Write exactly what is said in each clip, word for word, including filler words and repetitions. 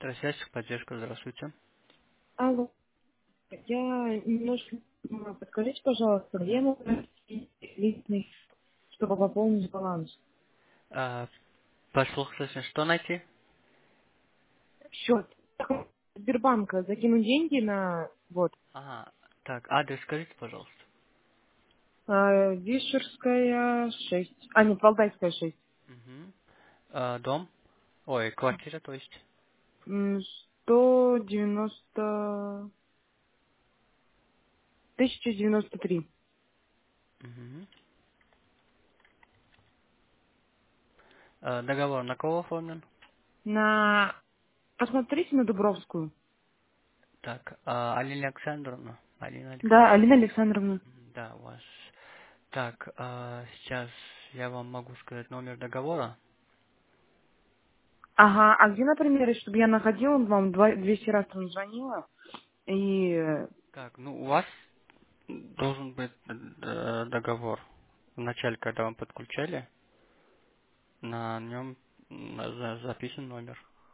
Быстрая связь, поддержка, здравствуйте. Алло, я немножко м, подскажите, пожалуйста, где я могу найти личный, чтобы пополнить баланс? А, послушайте, что найти? Счет. Сбербанка закинуть деньги на вот Ага, так, адрес скажите, пожалуйста. э, Вишерская шесть. А, нет, Валдайская шесть. Угу. А, дом? Ой, квартира, то есть. М, сто девяносто тысяча девяносто три. Угу. А, договор на кого оформлен? На посмотрите на Дубровскую. Так, а, Алина Александровна. Алина Да, Александровна. Алина Александровна. Мгм, да, у вас. Так, а, сейчас я вам могу сказать номер договора. Ага, а где, например, чтобы я находила, вам два- двести раз там звонила, и э, Так, ну у вас должен быть э, договор. Вначале, когда вам подключали, на нем записан номер.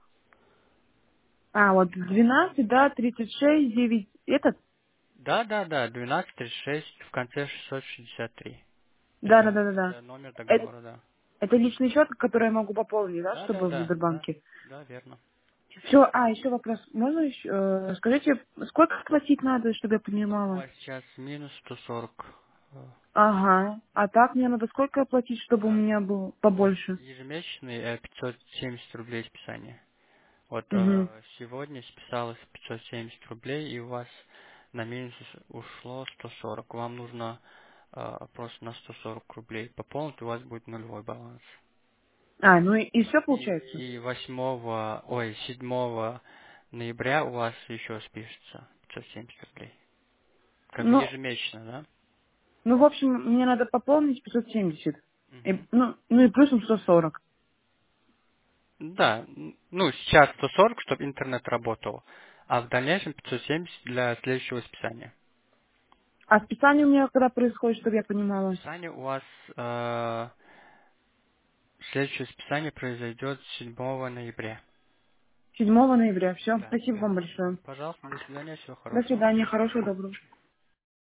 А, вот двенадцать, да, тридцать шесть, девять, этот? Да, да, да, двенадцать тридцать шесть в конце шестьсот шестьдесят три. Да, да, Это, да, да, да. это номер Это, договора, да. это личный счет, который я могу пополнить, да, Да, да, чтобы в да, да, Сбербанке? да, верно. Все, а, еще вопрос. Можно еще, э, скажите, сколько платить надо, чтобы я Ну, у понимала? вас сейчас минус сто сорок. Э, Ага. А так мне надо сколько платить, чтобы у а, меня было У вас побольше? ежемесячный э, пятьсот семьдесят рублей списания. Вот Угу. э, сегодня списалось пятьсот семьдесят рублей, и у вас на минус ушло сто сорок. Вам нужно э, просто на сто сорок рублей пополнить, у вас будет нулевой баланс. А, ну и, и все получается? И восьмого, ой, седьмого ноября у вас еще спишется пятьсот семьдесят рублей. Как бы Ну, ежемесячно, да? ну, в общем, мне надо пополнить пятьсот семьдесят. И, Мгм. ну, ну и плюсом сто сорок. Да, н- ну сейчас сто сорок, чтобы интернет работал, а в дальнейшем пятьсот семьдесят для следующего списания. А списание у меня когда происходит, чтобы я понимала? Списание у вас, э, следующее списание произойдет седьмого ноября. седьмого ноября. Все, Да, спасибо вам верно. большое. Пожалуйста, до свидания, всего До хорошего. свидания, хорошего, доброго.